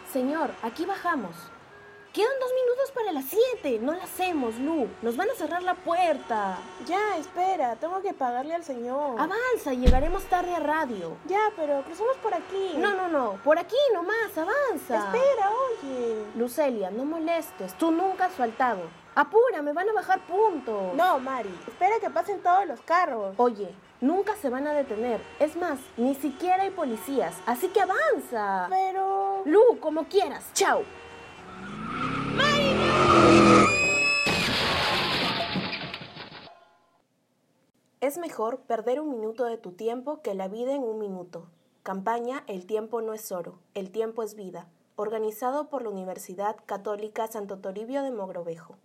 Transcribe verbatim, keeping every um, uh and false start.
Señor, aquí bajamos. Quedan dos minutos para las siete. No la hacemos, Lu. Nos van a cerrar la puerta. Ya, espera. Tengo que pagarle al señor. Avanza, llegaremos tarde a radio. Ya, pero cruzamos por aquí. No, no, no. Por aquí nomás, avanza. Espera, oye. Lucelia, no molestes. Tú nunca has faltado. Apura, me van a bajar puntos. No, Mari. Espera que pasen todos los carros. Oye, nunca se van a detener. Es más, ni siquiera hay policías. Así que avanza. Pero... Lu, como quieras. Chao. ¡Mari, no! Es mejor perder un minuto de tu tiempo que la vida en un minuto. Campaña El tiempo no es oro, el tiempo es vida. Organizado por la Universidad Católica Santo Toribio de Mogrovejo.